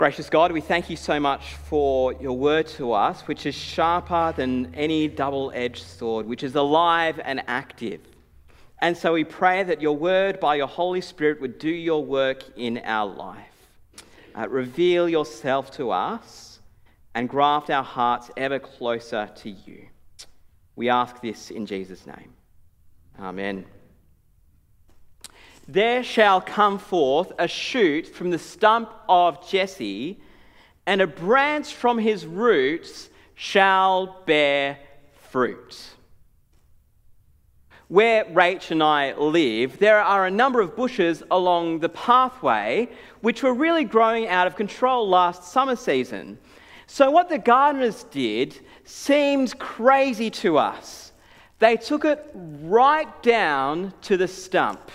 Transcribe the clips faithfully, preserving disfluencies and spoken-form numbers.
Gracious God, we thank you so much for your word to us, which is sharper than any double-edged sword, which is alive and active. And so we pray that your word, by your Holy Spirit, would do your work in our life. Uh, reveal yourself to us and graft our hearts ever closer to you. We ask this in Jesus' name. Amen. There shall come forth a shoot from the stump of Jesse, and a branch from his roots shall bear fruit. Where Rach and I live, there are a number of bushes along the pathway which were really growing out of control last summer season. So what the gardeners did seems crazy to us. They took it right down to the stump.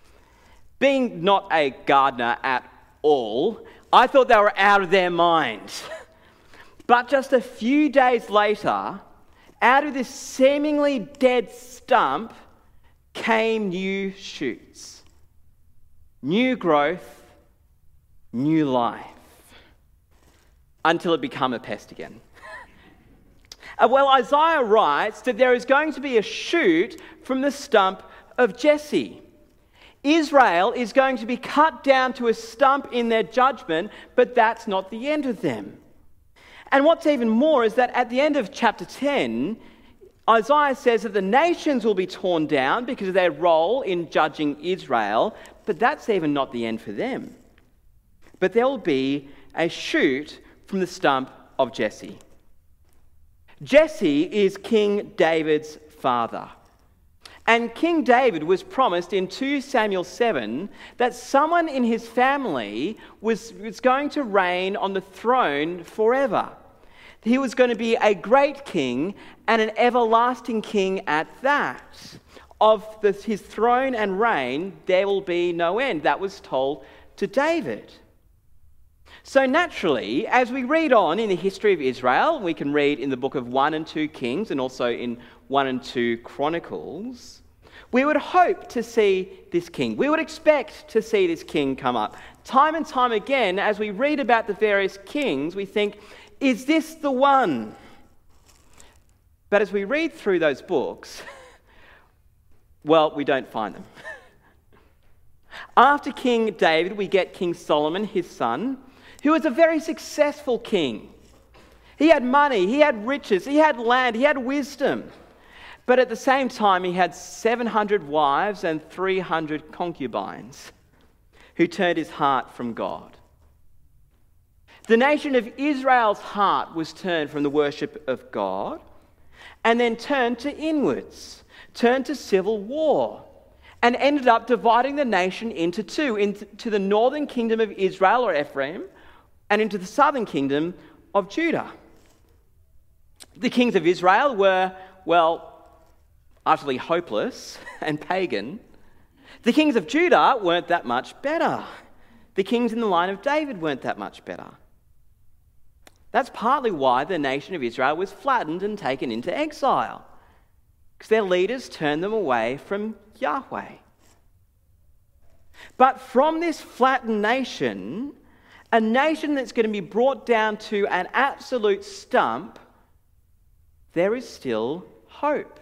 Being not a gardener at all, I thought they were out of their minds. But just a few days later, out of this seemingly dead stump came new shoots, new growth, new life, until it became a pest again. Well, Isaiah writes that there is going to be a shoot from the stump of Jesse. Israel is going to be cut down to a stump in their judgment, but that's not the end of them. And what's even more is that at the end of chapter ten, Isaiah says that the nations will be torn down because of their role in judging Israel, but that's even not the end for them. But there will be a shoot from the stump of Jesse. Jesse is King David's father. And King David was promised in Second Samuel seven that someone in his family was, was going to reign on the throne forever. He was going to be a great king and an everlasting king at that. Of the, his throne and reign, there will be no end. That was told to David. So naturally, as we read on in the history of Israel, we can read in the book of First and Second Kings and also in First and Second Chronicles, we would hope to see this king. We would expect to see this king come up. Time and time again, as we read about the various kings, we think, is this the one? But as we read through those books, well, we don't find them. After King David, we get King Solomon, his son, who was a very successful king. He had money, he had riches, he had land, he had wisdom. But at the same time, he had seven hundred wives and three hundred concubines who turned his heart from God. The nation of Israel's heart was turned from the worship of God and then turned to inwards, turned to civil war, and ended up dividing the nation into two, into the northern kingdom of Israel or Ephraim and into the southern kingdom of Judah. The kings of Israel were, well, utterly hopeless and pagan. The kings of Judah weren't that much better. The kings in the line of David weren't that much better. That's partly why the nation of Israel was flattened and taken into exile, because their leaders turned them away from Yahweh. But from this flattened nation, a nation that's going to be brought down to an absolute stump, there is still hope.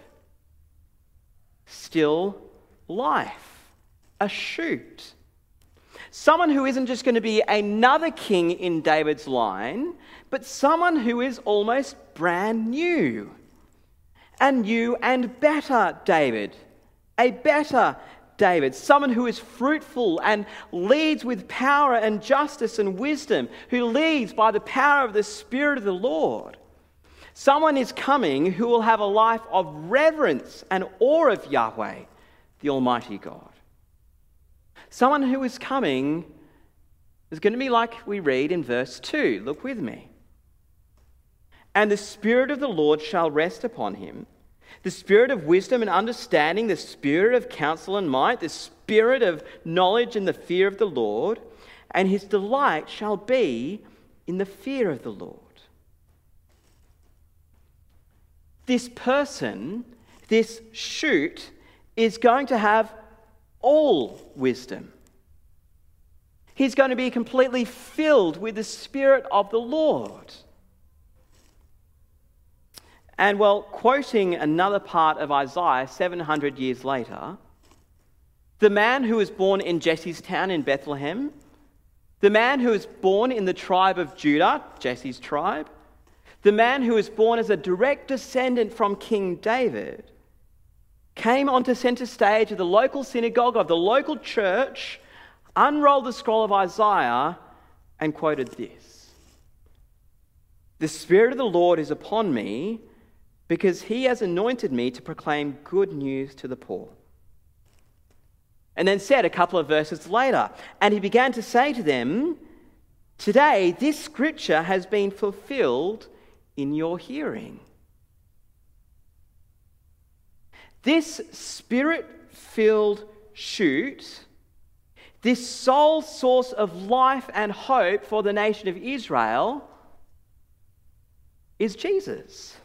Still life, a shoot. Someone who isn't just going to be another king in David's line, but someone who is almost brand new. A new and better David. A better David. Someone who is fruitful and leads with power and justice and wisdom, who leads by the power of the Spirit of the Lord. Someone is coming who will have a life of reverence and awe of Yahweh, the Almighty God. Someone who is coming is going to be like we read in verse two. Look with me. And the Spirit of the Lord shall rest upon him, the Spirit of wisdom and understanding, the Spirit of counsel and might, the Spirit of knowledge and the fear of the Lord, and his delight shall be in the fear of the Lord. This person, this shoot, is going to have all wisdom. He's going to be completely filled with the Spirit of the Lord. And well, quoting another part of Isaiah seven hundred years later, the man who was born in Jesse's town in Bethlehem, the man who was born in the tribe of Judah, Jesse's tribe, the man who was born as a direct descendant from King David, came onto centre stage of the local synagogue of the local church, unrolled the scroll of Isaiah, and quoted this: "The Spirit of the Lord is upon me, because he has anointed me to proclaim good news to the poor." And then said a couple of verses later, "And he began to say to them, 'Today this scripture has been fulfilled in your hearing.'" This Spirit-filled shoot, this sole source of life and hope for the nation of Israel, is Jesus.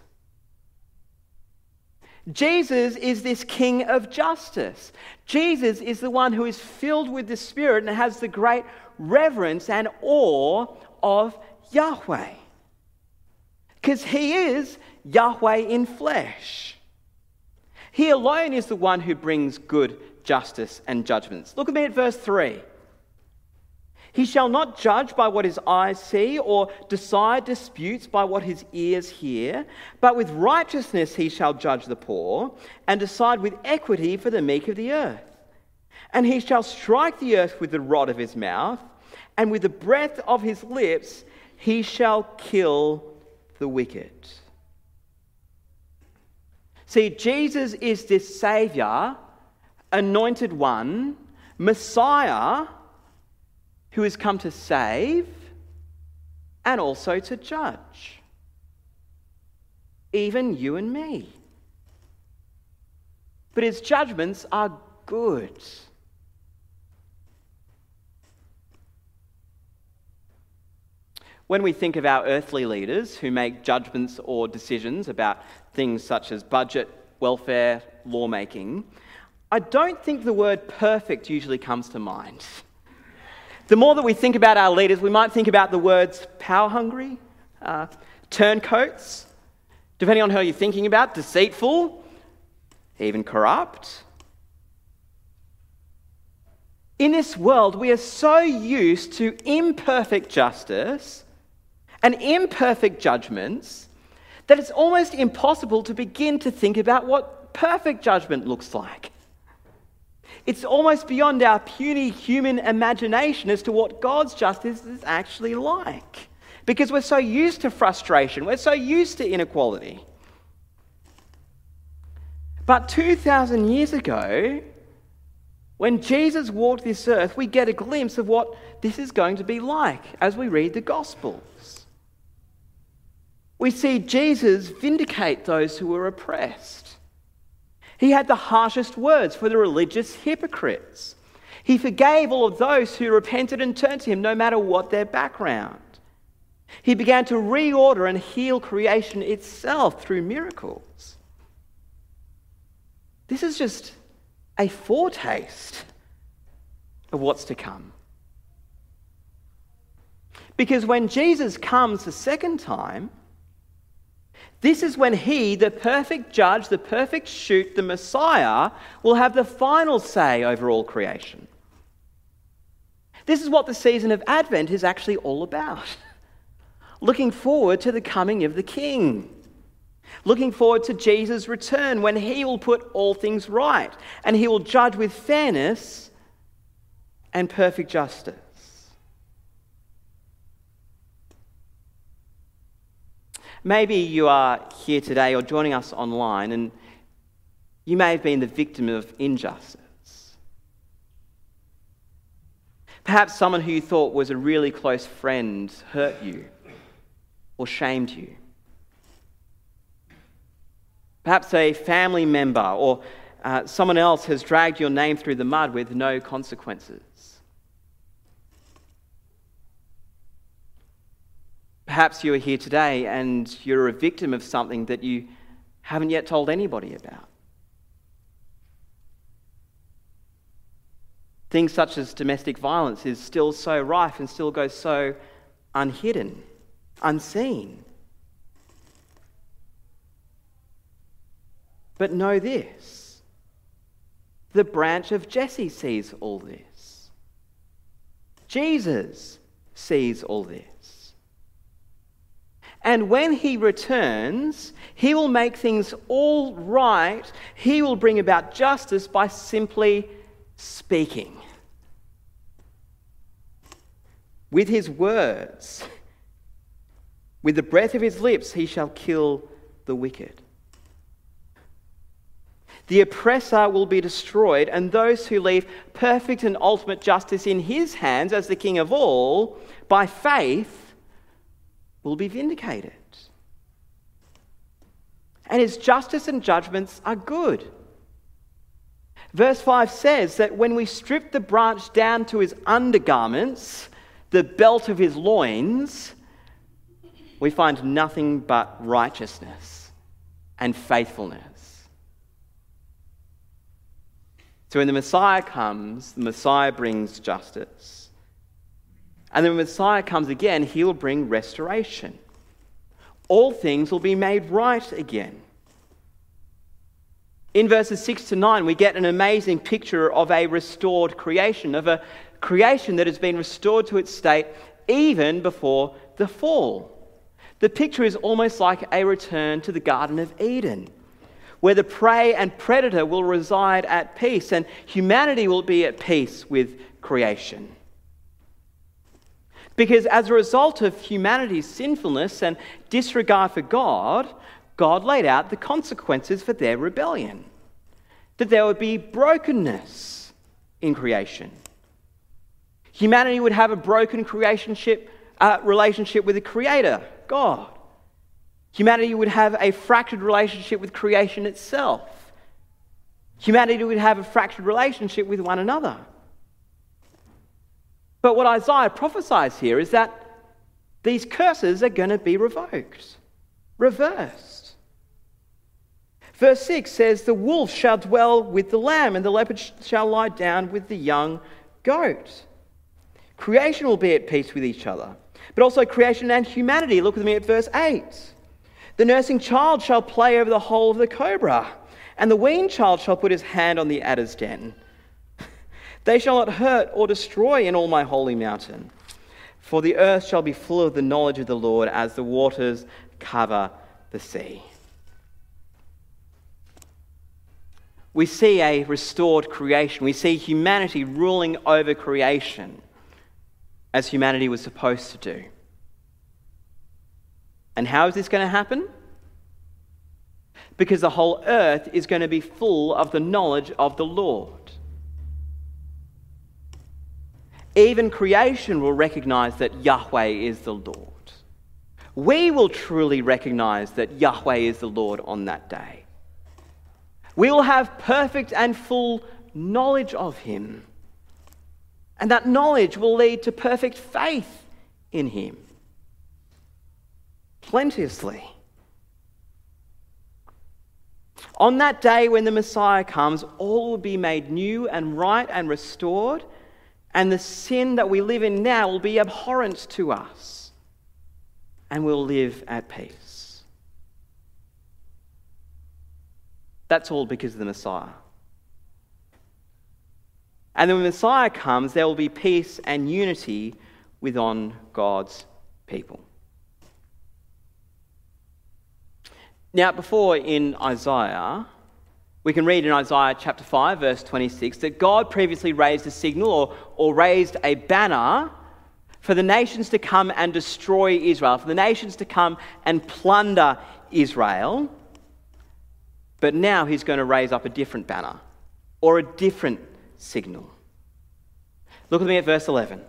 Jesus is this King of justice. Jesus is the one who is filled with the Spirit and has the great reverence and awe of Yahweh. Because he is Yahweh in flesh. He alone is the one who brings good justice and judgments. Look at me at verse three. "He shall not judge by what his eyes see, or decide disputes by what his ears hear, but with righteousness he shall judge the poor, and decide with equity for the meek of the earth. And he shall strike the earth with the rod of his mouth, and with the breath of his lips he shall kill the wicked." See, Jesus is this Saviour, anointed one, Messiah, who has come to save and also to judge. Even you and me. But his judgments are good. When we think of our earthly leaders who make judgments or decisions about things such as budget, welfare, lawmaking, I don't think the word perfect usually comes to mind. The more that we think about our leaders, we might think about the words power hungry, uh, turncoats, depending on who you're thinking about, deceitful, even corrupt. In this world, we are so used to imperfect justice and imperfect judgments that it's almost impossible to begin to think about what perfect judgment looks like. It's almost beyond our puny human imagination as to what God's justice is actually like, because we're so used to frustration, we're so used to inequality. But two thousand years ago, when Jesus walked this earth, we get a glimpse of what this is going to be like as we read the Gospels. We see Jesus vindicate those who were oppressed. He had the harshest words for the religious hypocrites. He forgave all of those who repented and turned to him, no matter what their background. He began to reorder and heal creation itself through miracles. This is just a foretaste of what's to come. Because when Jesus comes the second time, this is when he, the perfect judge, the perfect shoot, the Messiah, will have the final say over all creation. This is what the season of Advent is actually all about. Looking forward to the coming of the King. Looking forward to Jesus' return, when he will put all things right and he will judge with fairness and perfect justice. Maybe you are here today or joining us online and you may have been the victim of injustice. Perhaps someone who you thought was a really close friend hurt you or shamed you. Perhaps a family member or uh, someone else has dragged your name through the mud with no consequences. Perhaps you are here today and you're a victim of something that you haven't yet told anybody about. Things such as domestic violence is still so rife and still goes so unhidden, unseen. But know this, the branch of Jesse sees all this. Jesus sees all this. And when he returns, he will make things all right. He will bring about justice by simply speaking. With his words, with the breath of his lips, he shall kill the wicked. The oppressor will be destroyed, and those who leave perfect and ultimate justice in his hands as the King of all, by faith, will be vindicated. And his justice and judgments are good. Verse five says that when we strip the branch down to his undergarments, the belt of his loins, we find nothing but righteousness and faithfulness. So when the Messiah comes, the Messiah brings justice. And then when the Messiah comes again, he will bring restoration. All things will be made right again. In verses six to nine, we get an amazing picture of a restored creation, of a creation that has been restored to its state even before the fall. The picture is almost like a return to the Garden of Eden, where the prey and predator will reside at peace and humanity will be at peace with creation. Because as a result of humanity's sinfulness and disregard for God, God laid out the consequences for their rebellion. That there would be brokenness in creation. Humanity would have a broken creationship, uh, relationship with the Creator, God. Humanity would have a fractured relationship with creation itself. Humanity would have a fractured relationship with one another. But what Isaiah prophesies here is that these curses are going to be revoked, reversed. Verse six says, the wolf shall dwell with the lamb, and the leopard shall lie down with the young goat. Creation will be at peace with each other, but also creation and humanity. Look with me at verse eight. The nursing child shall play over the hole of the cobra, and the weaned child shall put his hand on the adder's den. They shall not hurt or destroy in all my holy mountain, for the earth shall be full of the knowledge of the Lord as the waters cover the sea. We see a restored creation. We see humanity ruling over creation as humanity was supposed to do. And how is this going to happen? Because the whole earth is going to be full of the knowledge of the Lord. Even creation will recognize that Yahweh is the Lord. We will truly recognize that Yahweh is the Lord on that day. We will have perfect and full knowledge of him. And that knowledge will lead to perfect faith in him. Plenteously. On that day when the Messiah comes, all will be made new and right and restored, and the sin that we live in now will be abhorrent to us, and we'll live at peace. That's all because of the Messiah. And then when the Messiah comes, there will be peace and unity within God's people. Now, before in Isaiah, we can read in Isaiah chapter five, verse twenty-six, that God previously raised a signal or, or raised a banner for the nations to come and destroy Israel, for the nations to come and plunder Israel. But now he's going to raise up a different banner or a different signal. Look with me at verse eleven.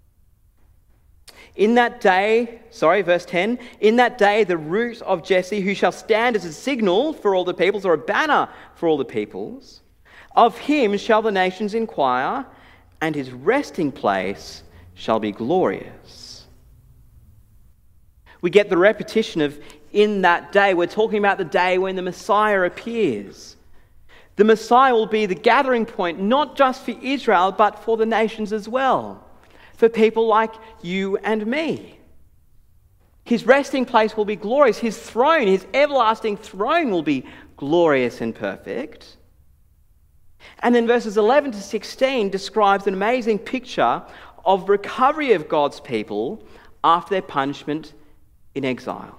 In that day, sorry, verse ten, in that day the root of Jesse, who shall stand as a signal for all the peoples, or a banner for all the peoples, of him shall the nations inquire, and his resting place shall be glorious. We get the repetition of in that day. We're talking about the day when the Messiah appears. The Messiah will be the gathering point, not just for Israel, but for the nations as well, for people like you and me. His resting place will be glorious. His throne, his everlasting throne will be glorious and perfect. And then verses eleven to sixteen describes an amazing picture of recovery of God's people after their punishment in exile.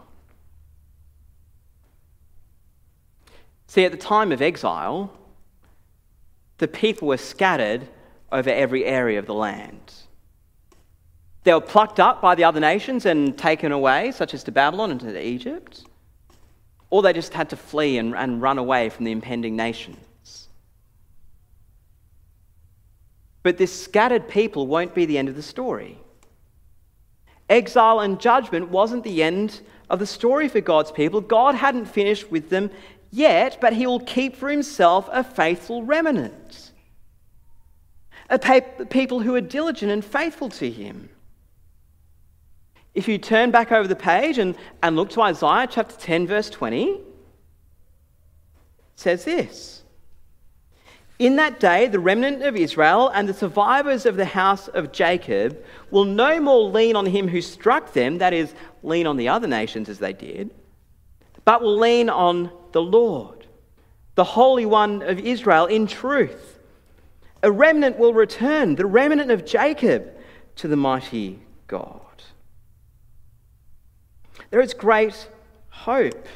See, at the time of exile, the people were scattered over every area of the land. They were plucked up by the other nations and taken away, such as to Babylon and to Egypt, or they just had to flee and, and run away from the impending nations. But this scattered people won't be the end of the story. Exile and judgment wasn't the end of the story for God's people. God hadn't finished with them yet, but he will keep for himself a faithful remnant, a pe- people who are diligent and faithful to him. If you turn back over the page and, and look to Isaiah chapter ten, verse twenty, it says this: "In that day, the remnant of Israel and the survivors of the house of Jacob will no more lean on him who struck them," that is, lean on the other nations as they did, "but will lean on the Lord, the Holy One of Israel, in truth. A remnant will return, the remnant of Jacob, to the mighty God." There is great hope.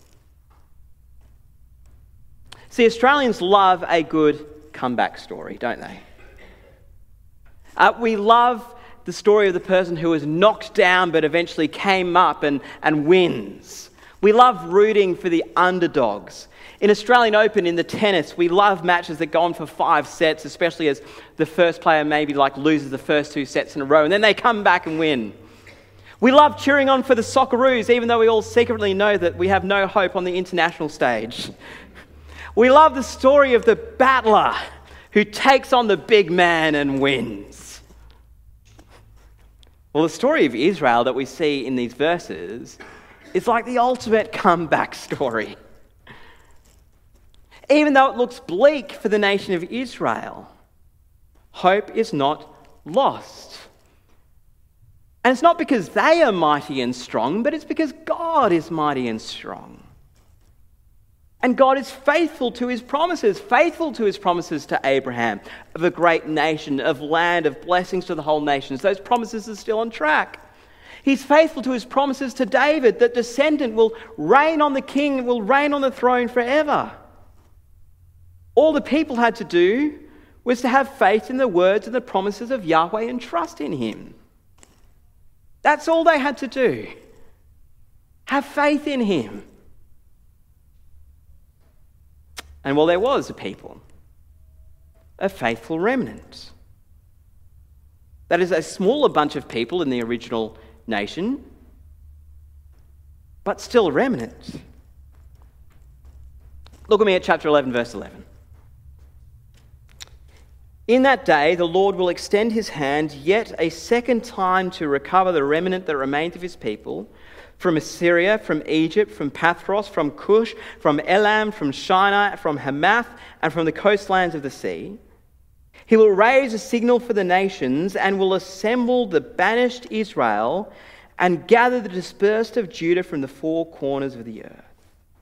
See, Australians love a good comeback story, don't they? Uh, we love the story of the person who was knocked down but eventually came up and, and wins. We love rooting for the underdogs. In Australian Open, in the tennis, we love matches that go on for five sets, especially as the first player maybe like loses the first two sets in a row and then they come back and win. We love cheering on for the Socceroos, even though we all secretly know that we have no hope on the international stage. We love the story of the battler who takes on the big man and wins. Well, the story of Israel that we see in these verses is like the ultimate comeback story. Even though it looks bleak for the nation of Israel, hope is not lost. And it's not because they are mighty and strong, but it's because God is mighty and strong. And God is faithful to his promises, faithful to his promises to Abraham of a great nation, of land, of blessings to the whole nations. Those promises are still on track. He's faithful to his promises to David, that descendant will reign on the king, will reign on the throne forever. All the people had to do was to have faith in the words and the promises of Yahweh and trust in him. That's all they had to do. Have faith in him. And well, there was a people, a faithful remnant. That is a smaller bunch of people in the original nation, but still a remnant. Look at me at chapter eleven, verse eleven. "In that day, the Lord will extend his hand yet a second time to recover the remnant that remains of his people, from Assyria, from Egypt, from Pathros, from Cush, from Elam, from Shinar, from Hamath, and from the coastlands of the sea. He will raise a signal for the nations and will assemble the banished Israel and gather the dispersed of Judah from the four corners of the earth."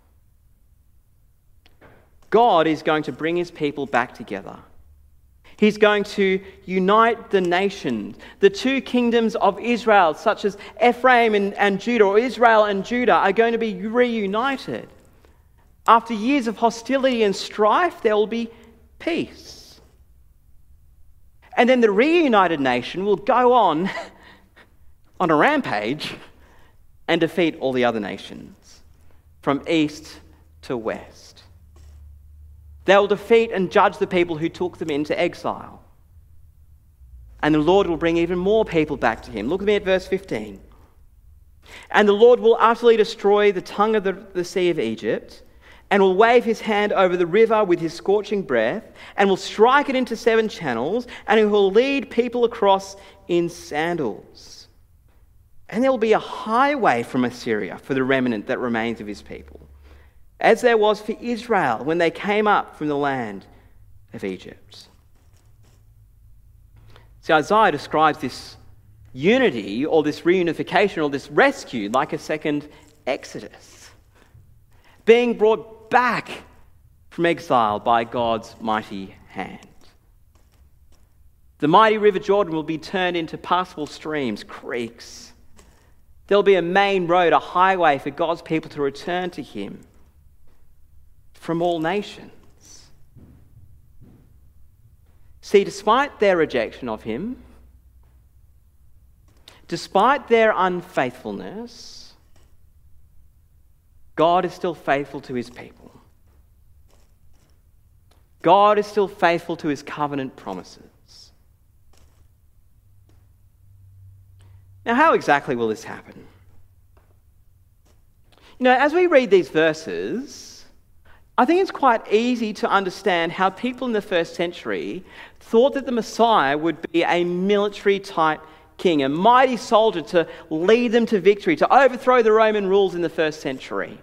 God is going to bring his people back together. He's going to unite the nations. The two kingdoms of Israel, such as Ephraim and, and Judah, or Israel and Judah, are going to be reunited. After years of hostility and strife, there will be peace. And then the reunited nation will go on on a rampage and defeat all the other nations from east to west. They will defeat and judge the people who took them into exile. And the Lord will bring even more people back to him. Look at me at verse fifteen. "And the Lord will utterly destroy the tongue of the, the sea of Egypt, and will wave his hand over the river with his scorching breath, and will strike it into seven channels, and he will lead people across in sandals. And there will be a highway from Assyria for the remnant that remains of his people. as there was for Israel when they came up from the land of Egypt. See, Isaiah describes this unity or this reunification or this rescue like a second Exodus, being brought back from exile by God's mighty hand. The mighty river Jordan will be turned into passable streams, creeks. There'll be a main road, a highway for God's people to return to him from all nations. See, despite their rejection of him, despite their unfaithfulness, God is still faithful to his people. God is still faithful to his covenant promises. Now, how exactly will this happen? You know, as we read these verses, I think it's quite easy to understand how people in the first century thought that the Messiah would be a military-type king, a mighty soldier to lead them to victory, to overthrow the Roman rules in the first century.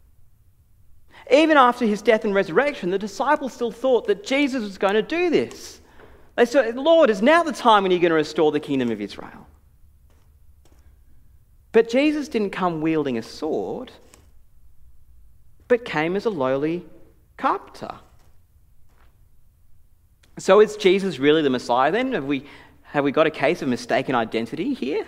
Even after his death and resurrection, the disciples still thought that Jesus was going to do this. They said, Lord, is now the time when you're going to restore the kingdom of Israel? But Jesus didn't come wielding a sword, but came as a lowly carpenter. So is Jesus really the Messiah then? Have we, have we got a case of mistaken identity here?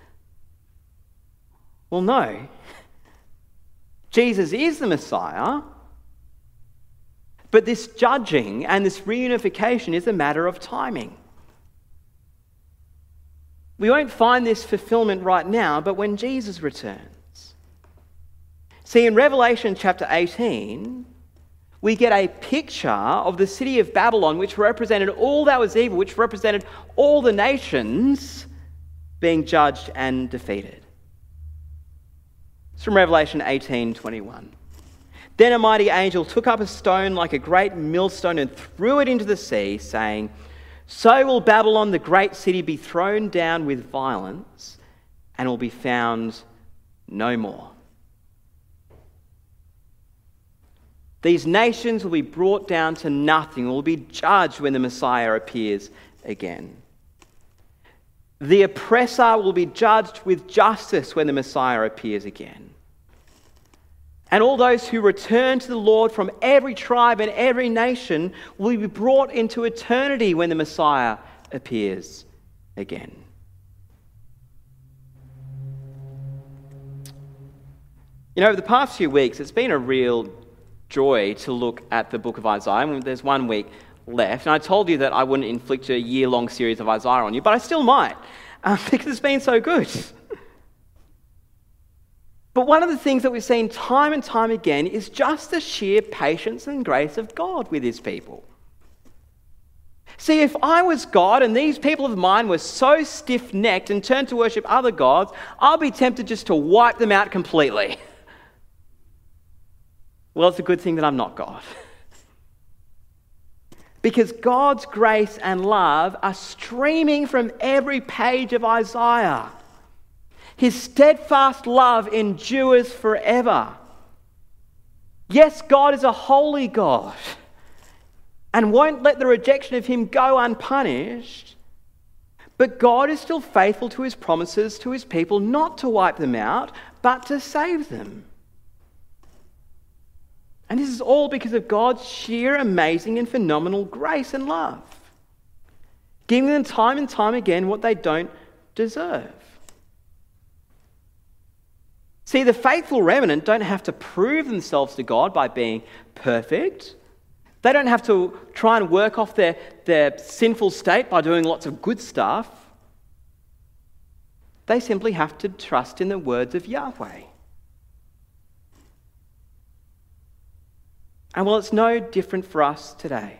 Well, no. Jesus is the Messiah, but this judging and this reunification is a matter of timing. We won't find this fulfillment right now, but when Jesus returns. See, in Revelation chapter eighteen, we get a picture of the city of Babylon, which represented all that was evil, which represented all the nations being judged and defeated. It's from Revelation eighteen twenty-one. Then a mighty angel took up a stone like a great millstone and threw it into the sea, saying, so will Babylon, the great city, be thrown down with violence and will be found no more. These nations will be brought down to nothing, will be judged when the Messiah appears again. The oppressor will be judged with justice when the Messiah appears again. And all those who return to the Lord from every tribe and every nation will be brought into eternity when the Messiah appears again. You know, over the past few weeks, it's been a real joy to look at the book of Isaiah. There's one week left, and I told you that I wouldn't inflict a year-long series of Isaiah on you, but I still might, uh, because it's been so good. But one of the things that we've seen time and time again is just the sheer patience and grace of God with his people. See, if I was God and these people of mine were so stiff-necked and turned to worship other gods, I'll be tempted just to wipe them out completely. Well, it's a good thing that I'm not God. Because God's grace and love are streaming from every page of Isaiah. His steadfast love endures forever. Yes, God is a holy God and won't let the rejection of him go unpunished. But God is still faithful to his promises to his people, not to wipe them out, but to save them. And this is all because of God's sheer, amazing and phenomenal grace and love, giving them time and time again what they don't deserve. See, the faithful remnant don't have to prove themselves to God by being perfect. They don't have to try and work off their, their sinful state by doing lots of good stuff. They simply have to trust in the words of Yahweh. And well, it's no different for us today.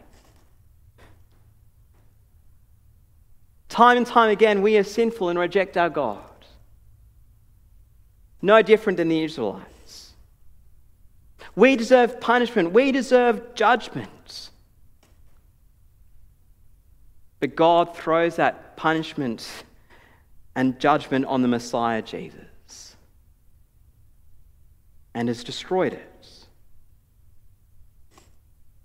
Time and time again, we are sinful and reject our God. No different than the Israelites. We deserve punishment. We deserve judgment. But God throws that punishment and judgment on the Messiah, Jesus, and has destroyed it.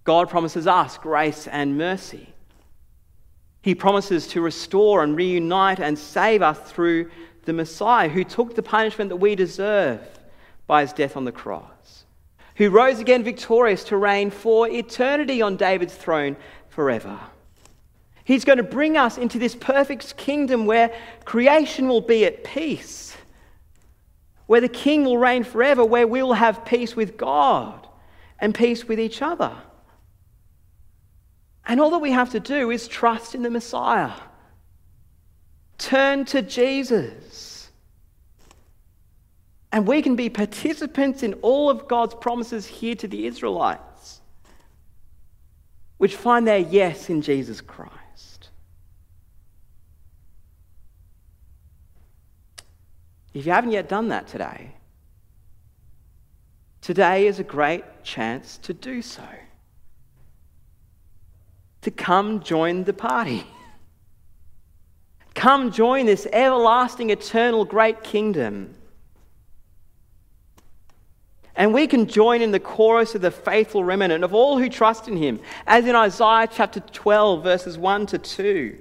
God promises us grace and mercy. He promises to restore and reunite and save us through the Messiah, who took the punishment that we deserve by his death on the cross, who rose again victorious to reign for eternity on David's throne forever. He's going to bring us into this perfect kingdom where creation will be at peace, where the King will reign forever, where we will have peace with God and peace with each other. And all that we have to do is trust in the Messiah. Turn to Jesus. And we can be participants in all of God's promises here to the Israelites, which find their yes in Jesus Christ. If you haven't yet done that today, today is a great chance to do so. To come join the party. Come join this everlasting, eternal, great kingdom. And we can join in the chorus of the faithful remnant of all who trust in him, as in Isaiah chapter twelve, verses one to two.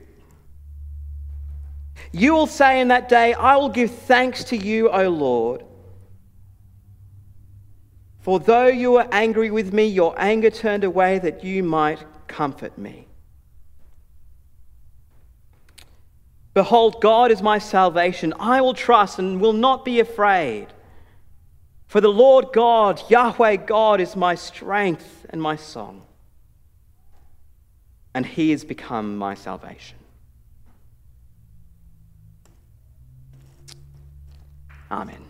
You will say in that day, I will give thanks to you, O Lord. For though you were angry with me, your anger turned away that you might comfort me. Behold, God is my salvation. I will trust and will not be afraid. For the Lord God, Yahweh God, is my strength and my song. And he has become my salvation. Amen.